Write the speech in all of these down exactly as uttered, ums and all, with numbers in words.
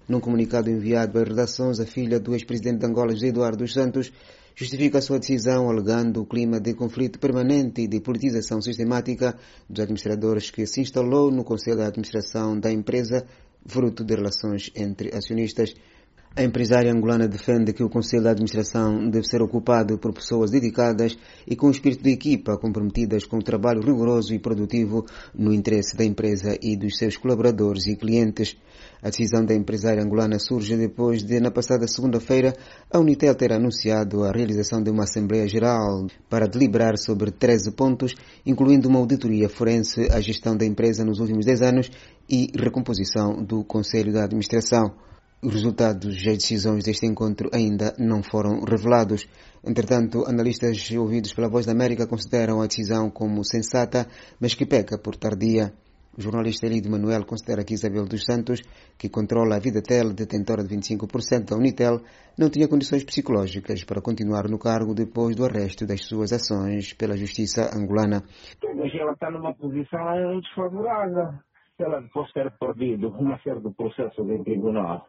Num comunicado enviado às redações, a filha do ex-presidente de Angola, José Eduardo dos Santos, justifica a sua decisão alegando o clima de conflito permanente e de politização sistemática dos administradores que se instalou no Conselho de Administração da empresa, fruto de relações entre acionistas. A empresária angolana defende que o Conselho de Administração deve ser ocupado por pessoas dedicadas e com espírito de equipa, comprometidas com o trabalho rigoroso e produtivo no interesse da empresa e dos seus colaboradores e clientes. A decisão da empresária angolana surge depois de, na passada segunda-feira, a Unitel ter anunciado a realização de uma Assembleia Geral para deliberar sobre treze pontos, incluindo uma auditoria forense à gestão da empresa nos últimos dez anos e recomposição do Conselho de Administração. Os resultados e as decisões deste encontro ainda não foram revelados. Entretanto, analistas ouvidos pela Voz da América consideram a decisão como sensata, mas que peca por tardia. O jornalista Elidio Manuel considera que Isabel dos Santos, que controla a Vidatel, detentora de vinte e cinco por cento da Unitel, não tinha condições psicológicas para continuar no cargo depois do arresto das suas ações pela justiça angolana. Mas ela está numa posição desfavorável. Ela, depois de ter perdido uma série de processos em tribunal,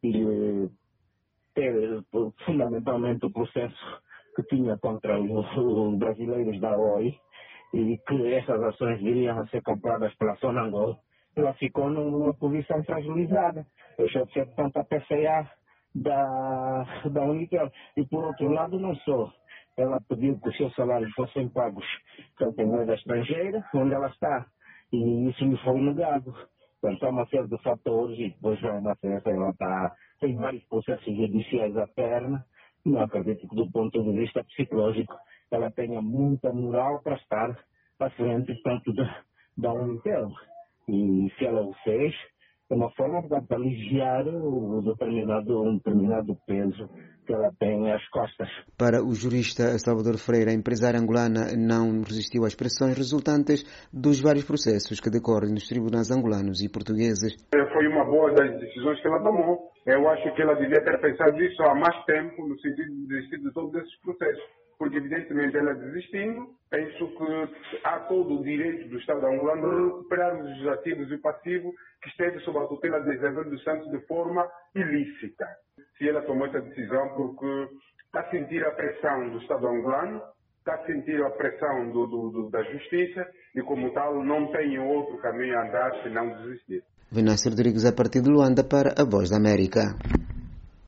e ter fundamentalmente o processo que tinha contra os brasileiros da O I e que essas ações viriam a ser compradas pela Sonangol, ela ficou numa posição fragilizada. Deixou de ser tanto a P C A da, da Unitel. E por outro lado, não só. Ela pediu que os seus salários fossem pagos em moeda estrangeira, onde ela está, e isso lhe foi negado. Portanto, há uma série de fatores e depois vai uma série, ela está, tem vários processos judiciais à perna. Não acredito que, do ponto de vista psicológico, ela tenha muita moral para estar à frente, tanto da, da Unitel. E se ela o fez, é uma forma de aliviar o determinado, um determinado peso que ela tem às costas. Para o jurista Salvador Freire, a empresária angolana não resistiu às pressões resultantes dos vários processos que decorrem nos tribunais angolanos e portugueses. Foi uma boa das decisões que ela tomou. Eu acho que ela devia ter pensado nisso há mais tempo, no sentido de desistir de todos esses processos. Porque, evidentemente, ela desistindo, penso que há todo o direito do Estado angolano de recuperar os ativos e o passivo que esteve sob a tutela de Isabel dos Santos de forma ilícita. Se ela tomou essa decisão porque está a sentir a pressão do Estado angolano, está a sentir a pressão do, do, do, da justiça e, como tal, não tem outro caminho a andar senão desistir. Venâncio Rodrigues, a partir de Luanda, para a Voz da América.